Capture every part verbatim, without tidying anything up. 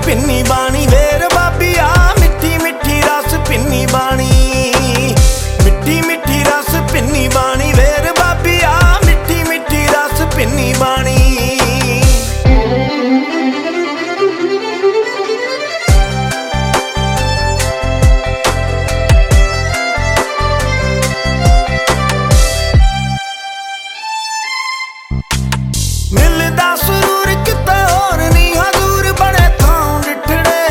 पिन्नी बाणी वेर बाबिया मिठी मिठी रस पिन्नी बाणी मिठी मिठी रस पिन्नी बाणी वेर बाबिया मिठी मिठी रस पिन्नी बाणी मिलदा सुरूर किते होर नी हजूर बड़े थां डिठड़े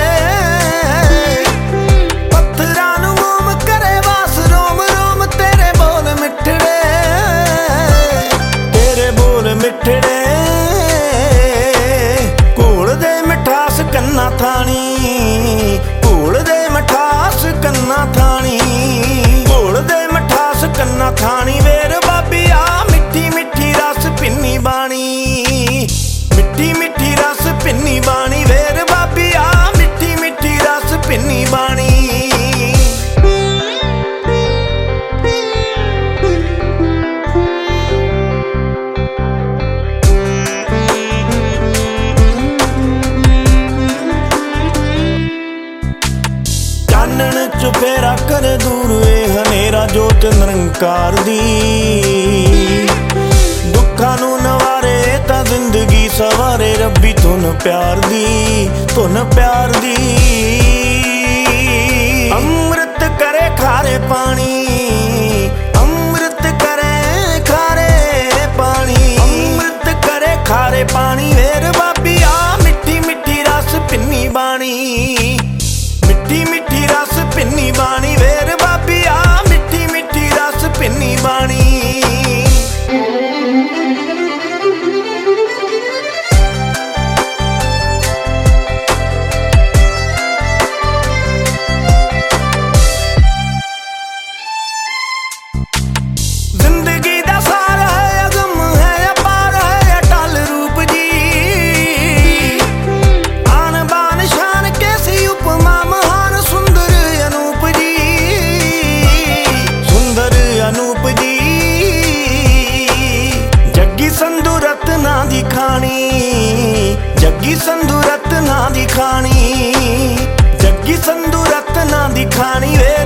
पत्थरां नूं मोम करे वास रोम रोम तेरे बोल मिठड़े तेरे बोल मिठड़े घोल दे मिठास कन्ना थानी घोल दे मिठास कन्ना थानी घोल दे मिठास कन्ना थानी वेर बाबिया मिठी मिठी रस पिन्नी बाणी मिठी मिठी रस पिन्नी बाणी वेर बाबिया मिठी मिठी रस पिन्नी बाणी चानण चुफेरा कर दूर ए हनेरा जोत निरंकार दी दुखां नूं नवारे तां जिंदगी सवारे रब्बी धुन प्यार दी धुन प्यार दी अमृत करे खारे पानी अमृत करे खारे पानी अमृत करे खारे पानी वेर बाबिया मिठी मिठी रस पिन्नी बाणी मिठी मिठी रस पिन्नी बाणी वेर बाबिया मिठी मिठी रस पिन्नी बाणी जिंदगी दा सार है अगम है अपार है अटल रूप जी आन बान शान कैसी उपमा महान सुंदर अनूप जी सुंदर अनूप जी जग्गी संधू रत्ना दी खानी जग्गी संधू रत्ना दी खानी जग्गी संधू रत्ना दी खानी वे